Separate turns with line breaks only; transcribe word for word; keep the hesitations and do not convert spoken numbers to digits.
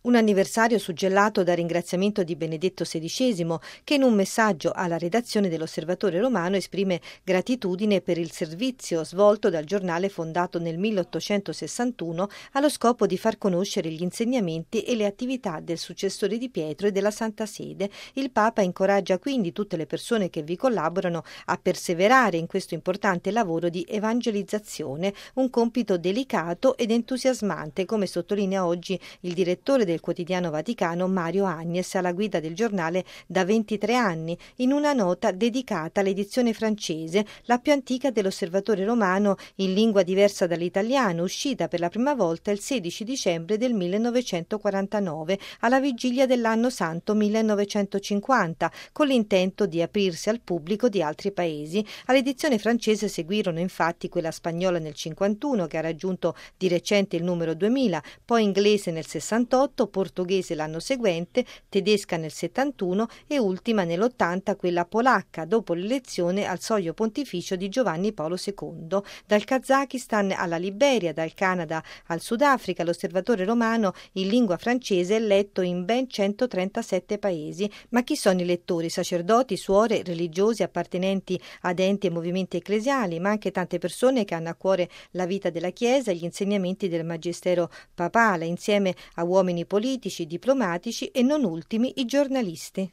Un anniversario suggellato dal ringraziamento di Benedetto sedicesimo, che in un messaggio alla redazione dell'Osservatore Romano esprime gratitudine per il servizio svolto dal giornale fondato nel milleottocentosessantuno allo scopo di far conoscere gli insegnamenti e le attività del successore di Pietro e della Santa Sede. Il Papa incoraggia quindi tutte le persone che vi collaborano a perseverare in questo importante lavoro di evangelizzazione, un compito delicato ed entusiasmante, come sottolinea oggi il direttore del del quotidiano Vaticano Mario Agnes, alla guida del giornale da ventitré anni, in una nota dedicata all'edizione francese, la più antica dell'Osservatore Romano in lingua diversa dall'italiano, uscita per la prima volta il sedici dicembre del millenovecentoquarantanove, alla vigilia dell'anno santo millenovecentocinquanta, con l'intento di aprirsi al pubblico di altri paesi. All'edizione francese seguirono infatti quella spagnola nel cinquantuno, che ha raggiunto di recente il numero duemila, poi inglese nel sessantotto, portoghese l'anno seguente, tedesca nel settantuno e ultima nell'ottanta quella polacca, dopo l'elezione al soglio pontificio di Giovanni Paolo secondo. Dal Kazakistan alla Liberia, dal Canada al Sudafrica, l'Osservatore Romano in lingua francese è letto in ben centotrentasette paesi. Ma chi sono i lettori? Sacerdoti, suore, religiosi, appartenenti ad enti e movimenti ecclesiali, ma anche tante persone che hanno a cuore la vita della Chiesa e gli insegnamenti del Magistero papale, insieme a uomini politici, diplomatici e non ultimi i giornalisti.